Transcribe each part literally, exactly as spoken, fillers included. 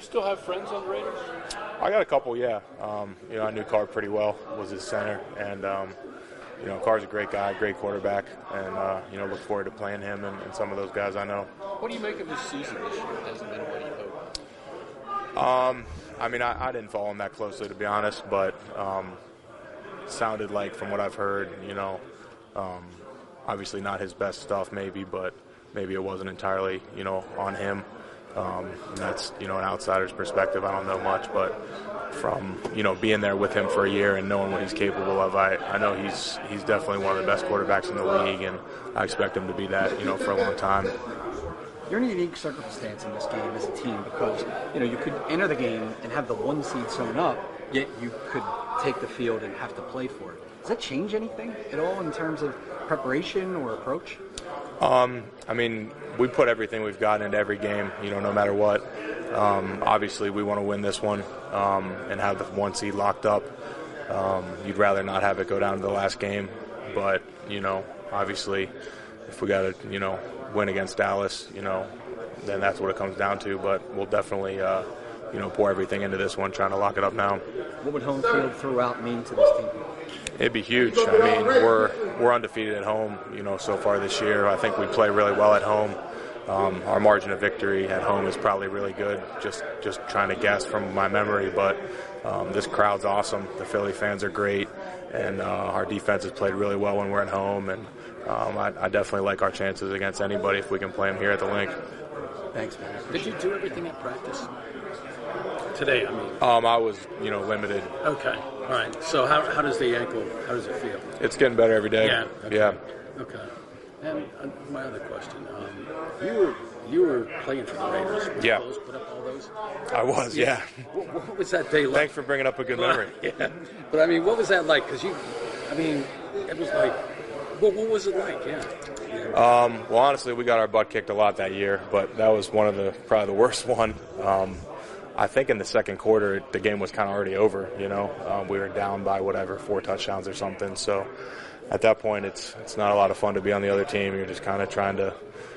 still have friends on the Raiders? I got a couple, yeah. Um, you know, I knew Carr pretty well, was his center, and um, you know, Carr's a great guy, great quarterback, and uh, you know, look forward to playing him and, and some of those guys I know. What do you make of his season this year? It hasn't been what you hoped. Um, I mean, I, I didn't follow him that closely, to be honest, but um, it sounded like, from what I've heard, you know, um, obviously not his best stuff, maybe, but maybe it wasn't entirely, you know, on him. Um, and that's, you know, an outsider's perspective. I don't know much, but from, you know, being there with him for a year and knowing what he's capable of, I, I know he's he's definitely one of the best quarterbacks in the league, and I expect him to be that, you know, for a long time. You're in a unique circumstance in this game as a team because, you know, you could enter the game and have the one seed sewn up, yet you could take the field and have to play for it. Does that change anything at all in terms of preparation or approach? Um, I mean, we put everything we've got into every game, you know, no matter what. Um, obviously, we want to win this one um, and have the one seed locked up. Um, you'd rather not have it go down to the last game, but, you know, obviously, if we got to, you know, win against Dallas, you know, then that's what it comes down to. But we'll definitely, uh, you know, pour everything into this one, trying to lock it up now. What would home field throughout mean to this team? It'd be huge. I mean, we're we're undefeated at home, you know, so far this year. I think we play really well at home. Um, our margin of victory at home is probably really good. Just just trying to guess from my memory, but um, this crowd's awesome. The Philly fans are great, and uh, our defense has played really well when we're at home. And um, I, I definitely like our chances against anybody if we can play them here at the Link. Thanks, man. Did you do everything at practice today? I mean, um, I was, you know, limited. Okay, all right. So how how does the ankle? How does it feel? It's getting better every day. Yeah. Okay. Yeah. Okay. And uh, my other question: um, you were you were playing for the Raiders. Were Yeah. those put up all those? I was. Yeah. What, what was that day like? Thanks for bringing up a good memory. Yeah. But I mean, what was that like? Because you, I mean, it was like, what, what was it like? Yeah. Um, well, honestly, we got our butt kicked a lot that year, but that was one of the probably the worst one. Um, I think in the second quarter, the game was kind of already over. You know, um, we were down by whatever four touchdowns or something. So at that point, it's it's not a lot of fun to be on the other team. You're just kind of trying to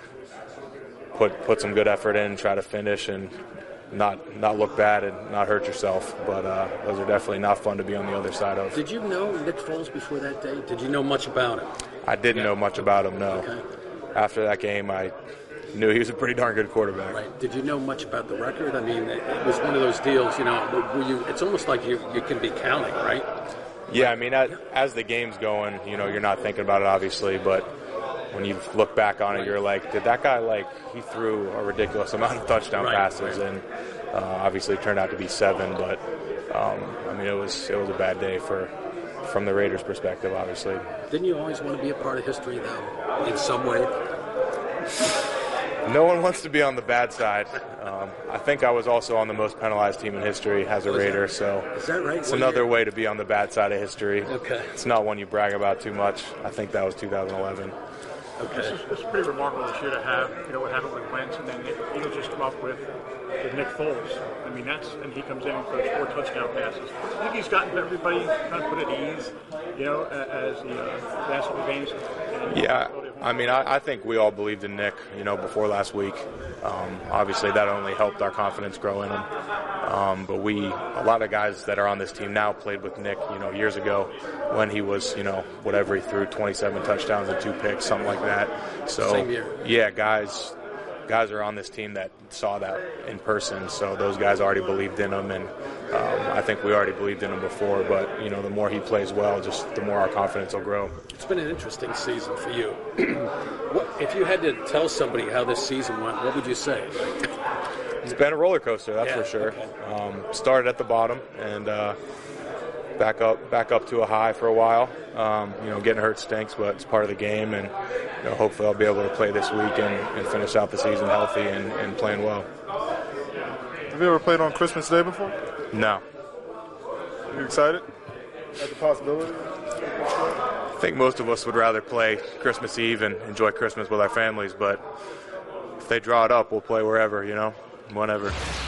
put put some good effort in, try to finish, and not not look bad and not hurt yourself. But uh, those are definitely not fun to be on the other side of. Did you know Nick Foles before that day? Did you know much about him? I didn't Yeah. know much about him, no. Okay. After that game, I knew he was a pretty darn good quarterback. Right. Did you know much about the record? I mean, it, it was one of those deals, you know, where you, it's almost like you, you can be counting, right? Yeah, I mean, as, as the game's going, you know, you're not thinking about it, obviously, but when you look back on it, you're like, did that guy, like, he threw a ridiculous amount of touchdown Right, passes, right. and uh, obviously it turned out to be seven, but, um, I mean, it was it was a bad day for from the Raiders' perspective, obviously. Didn't you always want to be a part of history, though, in some way? No one wants to be on the bad side. Um, I think I was also on the most penalized team in history as a Raider, so Is that right? it's One another year? way to be on the bad side of history. Okay. It's not one you brag about too much. I think that was two thousand eleven. Okay. It's, it's pretty remarkable this year to have, you know, what happened with Wentz, and then the Eagles just come up with, with Nick Foles. I mean, that's, and he comes in and throws four touchdown passes. I think he's gotten everybody kind of put at ease, you know, as the uh, last couple games. And Yeah, I mean, I, I think we all believed in Nick, you know, before last week. Um, obviously, that only helped our confidence grow in him. Um, but we, a lot of guys that are on this team now played with Nick, you know, years ago when he was, you know, whatever he threw, twenty-seven touchdowns and two picks, something like that. So, Same year. yeah, guys, guys are on this team that saw that in person. So those guys already believed in him, and um, I think we already believed in him before. But you know, the more he plays well, just the more our confidence will grow. It's been an interesting season for you. What, if you had to tell somebody how this season went, what would you say? It's been a roller coaster, that's Yeah, for sure. okay. Um, started at the bottom and uh, back up, back up to a high for a while. Um, you know, getting hurt stinks, but it's part of the game. And you know, hopefully, I'll be able to play this week and, and finish out the season healthy and, and playing well. Have you ever played on Christmas Day before? No, You excited at the possibility? I think most of us would rather play Christmas Eve and enjoy Christmas with our families. But if they draw it up, we'll play wherever, you know, whenever.